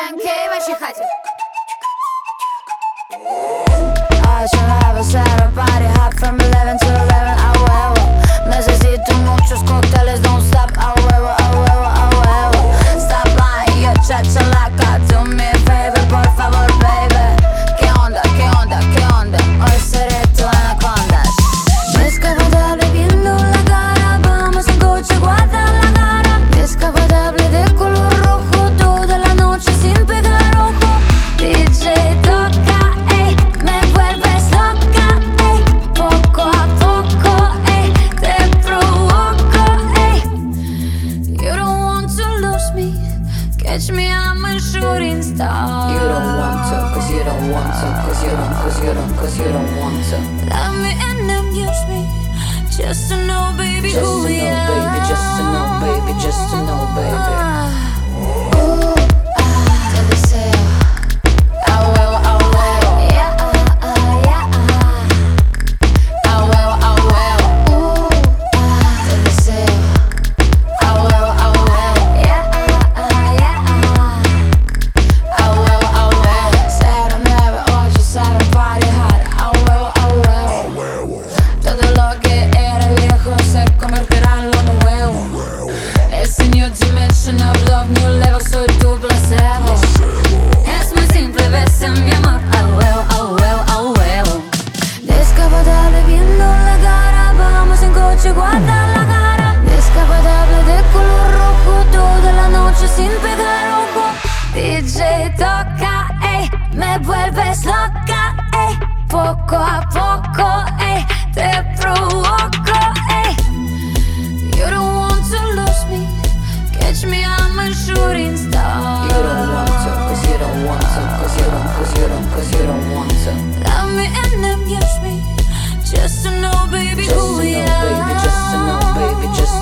П'янки в вашій хаті. I should have a Saturday party hot from 11 to 11. A huevo, necesito muchos cócteles, don't stop. A huevo, a huevo, a huevo. Stop by y echacha laca. Do me a favor, por favor, baby. ¿Qué onda, qué onda, qué onda? Hoy seré tu anaconda. Descapotable viendo la cara, vamos en coche, guarda la cara. Descapotable de color rojo, toda la noche sin pegar ojo. DJ toca, ey, me vuelves loca, ey. Poco a poco, ey, te provoco, ey. You don't want to lose me, catch me, I'm a shooting star. You don't want to, cause you don't want to, cause you don't want to. Love me and amuse me, just to know, baby, Just who to we know, are. baby, just to know, baby, just to know, baby. Te deseo. A huevo, a huevo. Yeah, yeah. A huevo, a huevo. Te deseo. A huevo, a huevo. Yeah, yeah. A huevo, a huevo. 09, Saturday party hard. A huevo, a huevo. Todo lo que era viejo se convertirá en lo nuevo. Es a new dimension of love, new level, soy tu placebo. Es muy simple, ves en mi amor. A huevo, a huevo, a huevo. Descapotable viendo la cara, vamos en coche, guarda la cara. Descapotable de color rojo, toda la noche sin pegar ojo. DJ toca, ey, me vuelves loca, ey. Poco a poco, ey, te provoco, ey. You don't want to lose me, catch me, I'm a shooting star. You don't want to, cause you don't want to, cause you don't want to. Love me and amuse me, just to know, baby, Just who to we know, are. baby, just to know, baby, just